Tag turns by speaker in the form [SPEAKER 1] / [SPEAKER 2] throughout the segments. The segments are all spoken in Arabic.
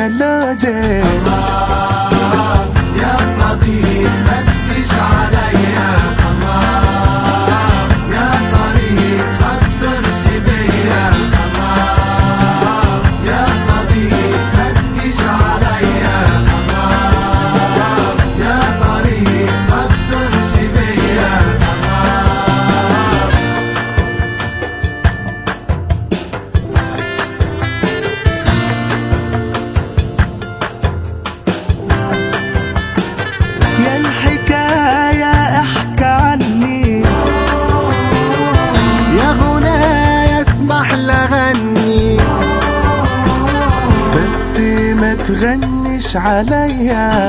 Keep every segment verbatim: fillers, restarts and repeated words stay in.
[SPEAKER 1] التكنولوجي.
[SPEAKER 2] الله يا صديق ما تجيش عليا، الله يا طريق ما تضرش بيا، الله يا صديق ما تجيش عليا، الله يا طريق ما تضرش بيا.
[SPEAKER 1] يا الحكاية احكي عني،
[SPEAKER 2] يا غنايا اسمح لغني،
[SPEAKER 1] بس ما تغنيش عليا.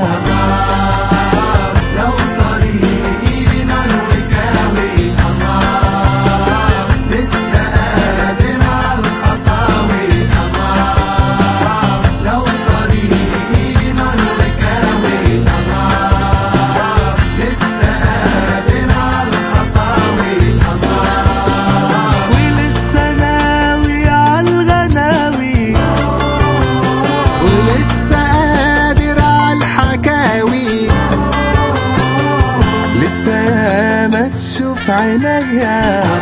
[SPEAKER 2] لو طريقنا الوكاوي، الله لسه قادر على الخطاوي، الله لو طريقنا الوكاوي، الله لسه قادر على الخطاوي، الله
[SPEAKER 1] ولسه ناوي عالغناوي،
[SPEAKER 2] ولسه قادر على الحكاوي،
[SPEAKER 1] لسه ما تشوف عينيا.